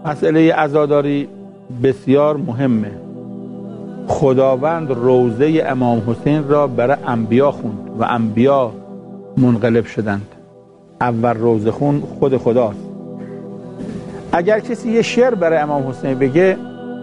مسئله عزاداری بسیار مهمه. خداوند روضه امام حسین را برای انبیا خوند و انبیا منقلب شدند. اول روضه خون خود خداست. اگر کسی یه شعر برای امام حسین بگه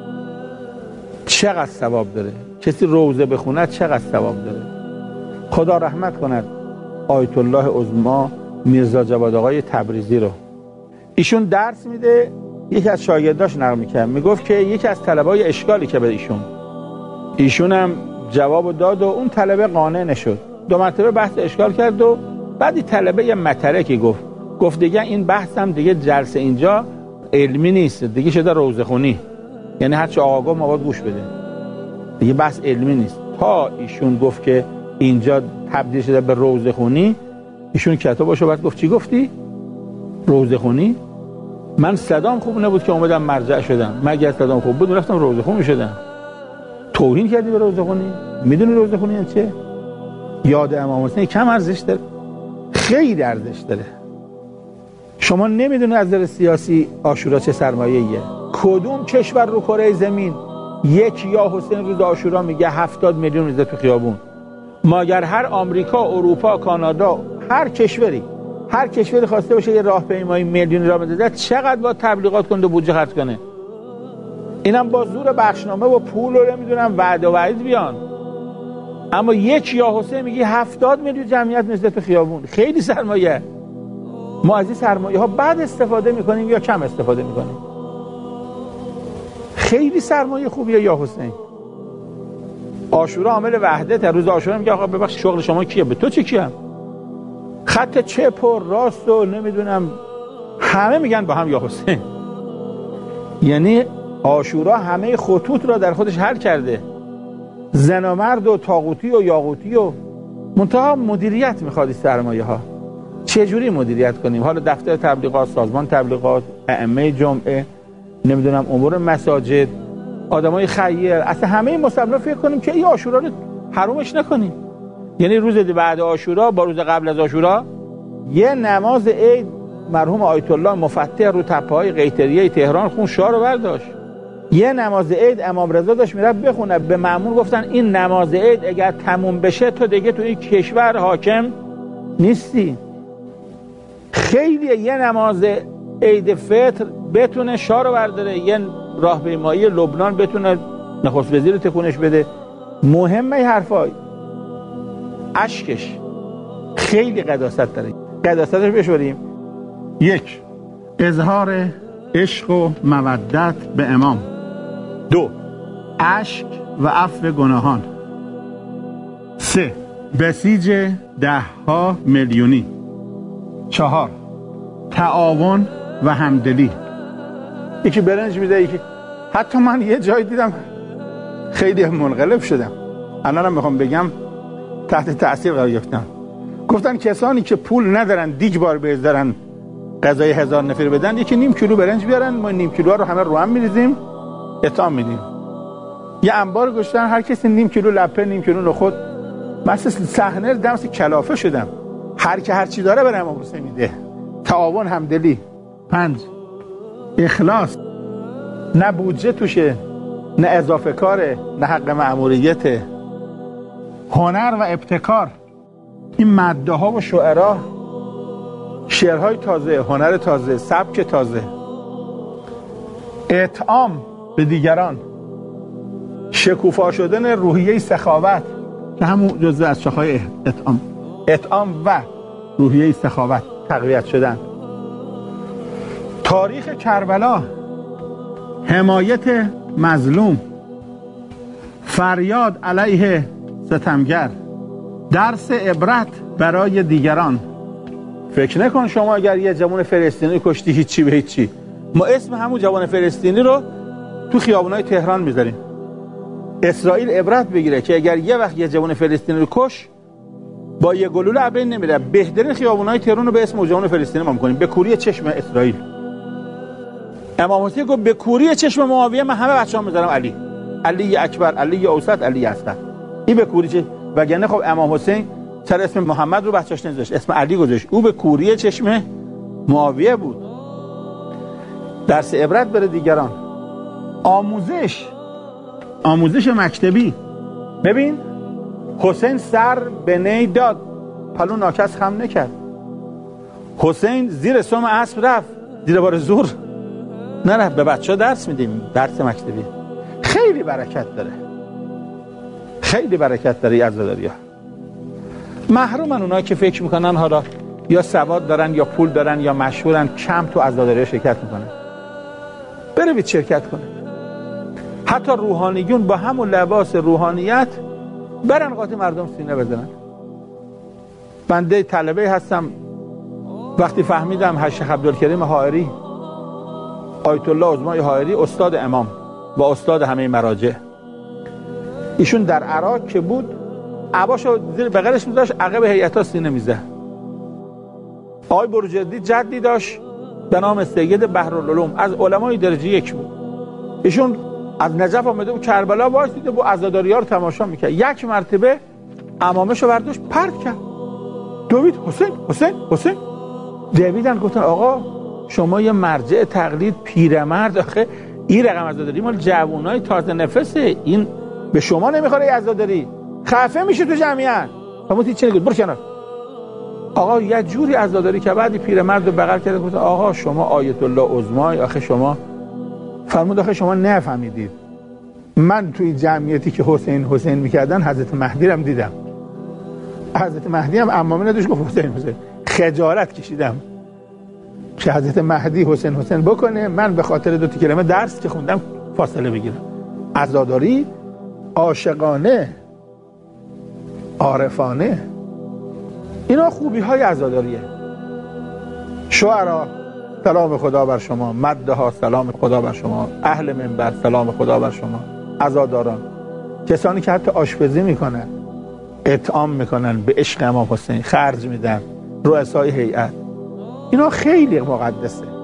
چقدر ثواب داره، کسی روضه بخونه چقدر ثواب داره. خدا رحمت کند آیت الله عظما میرزا جواد آقای تبریزی رو. ایشون درس میده، یکی از شاگرداش نقل میکرد، میگفت که یکی از طلبای اشکالی که به ایشون هم جواب داد و اون طلبه قانع نشد. 2 مرتبه بحث اشکال کرد و بعدی طلبه یه مطلقی گفت دیگه این بحثم دیگه جلسه اینجا علمی نیست، دیگه شده روضه خونی، یعنی هر چه آقا ما باید گوش بده، دیگه بحث علمی نیست. تا ایشون گفت که اینجا تبدیل شده به روضه خونی، ایشون کتابشو بعد گفت چی گفتی؟ روضه خونی؟ من صدام خوب نبود که اومدم مرجع شدم، مگر صدام خوب بود رفتم روضه خون میشدم. توهین کردی به روضه خونی؟ میدونی روضه خونی یعنی چه؟ یاد امام حسین کم ارزش داره؟ خیلی ارزش داره. شما نمیدونی از نظر سیاسی عاشورا چه سرمایه‌ایه. کدوم کشور رو کره زمین یک یا حسین روز عاشورا میگه 70 میلیون ریزه تو خیابون؟ مگر هر آمریکا، اروپا، کانادا، هر کشوری خواسته باشه یه راهپیمایی میلیونی راه بندازه چقدر با تبلیغات کنه و بودجه خرج کنه؟ اینم با زور بخشنامه و پول رو نمیدونم وعده و وعید بیان. اما یک یا حسین میگه 70 میلیون جمعیت نزد تو خیابون. خیلی سرمایه. ما از این سرمایه ها بعد استفاده میکنیم یا کم استفاده میکنیم؟ خیلی سرمایه خوبیه یا حسین. عاشورا عامل وحدت. روز عاشورا میگه آقا ببخشید شغل شما کیه؟ به تو چه کیم؟ خط چپ و راست و نمیدونم همه میگن با هم یا حسین. یعنی عاشورا همه خطوط را در خودش حل کرده. زن و مرد و طاغوتی و یاغوتی و منتها مدیریت میخواد این سرمایه ها. چجوری مدیریت کنیم؟ حالا دفتر تبلیغات، سازمان تبلیغات، ائمه جمعه، نمیدونم امور مساجد، آدمای خیر، اصلا همه این مسلمان فکر کنیم که این عاشورا رو حرامش نکنیم. یعنی روز بعد عاشورا با روز قبل از عاشورا یه نماز عید مرحوم آیت الله مفتح رو تپه‌های قیطریه تهران خون شاه رو برداشت. یه نماز عید امام رضا داشت میرفت بخونه، به مأمون گفتن این نماز عید اگر تموم بشه تو دیگه تو این کشور حاکم نیستی. خیلی یه نماز عید فطر بتونه شاه رو برداره، یه راهپیمایی لبنان بتونه نخست وزیر تکونش بده. مهمه این حرفا. اشکش خیلی قداست داره. قداستش بشوریم. 1. اظهار عشق و مودت به امام. 2. اشک و عفو گناهان. 3. بسیج 10 میلیونی. 4. تعاون و همدلی. یکی برنج میده، یکی حتی من یه جای دیدم خیلی منقلب شدم، الانم میخوام بگم تحت تأثیر قرار گرفتم. گفتن کسانی که پول ندارن دیگ بار بذارن غذای 1000 نفر بدن، یکی نیم کیلو برنج بیارن، ما نیم کیلو رو همه رو هم میریزیم اطعام میدیم. یه انبار گوشتن هر کسی نیم کیلو لپه، نیم کیلو نخود. مثلا صحنه دمس کلافه شدم. هر کی هر چی داره برای امام حسین میده. تعاون، همدلی. 5. اخلاص. نه بودجه توشه، نه اضافه کاره، نه حق مأموریته. هنر و ابتکار. این مده ها و شعرها، شعرهای تازه، هنر تازه، سبک تازه. اطعام به دیگران. شکوفا شدن روحیه سخاوت که همون جزء از شاخه‌های اطعام و روحیه سخاوت تقویت شدن. تاریخ کربلا. حمایت مظلوم. فریاد علیه ستمگر. درس عبرت برای دیگران. فکر نکن شما اگر یه جوان فلسطینی کشتی هیچی به هیچی. ما اسم همون جوان فلسطینی رو تو خیابونای تهران میذاریم. اسرائیل عبرت بگیره که اگر یه وقت یه جوان فلسطینی رو کش با یه گلوله ابرین نمیره. بهترین خیابونای تهران رو به اسم جوان فلسطینی ما میکنیم، به کوری چشم اسرائیل. امام حسین گفت به کوری چشم معاویه من همه بچه‌ام میذارم علی اکبر، علی اوسط، علی اصغر. این به کوری چشم. وگرنه خب امام حسین سر اسم محمد رو بچه‌اش نذاشت، اسم علی گذاشت. او به کوری چشم معاویه بود. درس عبرت بره دیگران. آموزش مکتبی. ببین حسین سر به نی داد، پلو ناکس خم نکرد. حسین زیر سم اسب رفت، زیر بار زور نرفت. به بچه ها درس میدیم، درس مکتبی خیلی برکت داره، خیلی برکت داره. عزاداری‌ها محرومن اونایی که فکر میکنن حالا یا سواد دارن یا پول دارن یا مشهورن، کم تو عزاداری‌ها شرکت میکنن. بروید شرکت کنه. حتی روحانیون با همون لباس روحانیت برن قاطی مردم سینه بزنن. بنده طلبه هستم، وقتی فهمیدم شیخ عبدالکریم حائری، آیت الله عظمای حائری، استاد امام و استاد همه مراجع، ایشون در عراق که بود عباشو زیر بغلش میذاشت، عقب هیئتا سینه میزه. آقای بروجردی جدی داشت به نام سید بحرالعلوم، از علمای درجه 1 بود. ایشون از نجف آمده بود کربلا، وایسیده بود عزاداری‌ها رو تماشا میکرد. یک مرتبه عمامه‌شو برداشت پرت کرد، دوید حسین حسین حسین. دویدن گفتن آقا شما یه مرجع تقلید، پیرمرد، آخه این رقم عزاداری مال جوانای تازه نفسه، این به شما نمیخوره عزاداری، خفه میشه تو جمعیت. همون چی نگید، برو کنار. آقا یه جوری عزاداری که بعدی پیرمرد رو بغل کرد گفت آقا شما آیت الله عظمای، آخه شما فرمود آخه شما نفهمیدید، من توی جمعیتی که حسین حسین میکردن حضرت مهدی رو دیدم. حضرت مهدی هم عمامه نداشت گفت حسین حسین. خجالت کشیدم که حضرت مهدی حسین حسین بکنه، من به خاطر 2 کلمه درس که خوندم فاصله بگیرم. عزاداری عاشقانه، عارفانه، اینا خوبی های عزاداریه. شعرا سلام خدا بر شما، مدها سلام خدا بر شما، اهل منبر سلام خدا بر شما، عزاداران، کسانی که حتی آشپزی میکنن، اطعام میکنن، به عشق امام حسین خرج میدن، رؤسای هیئت، اینا خیلی مقدسه.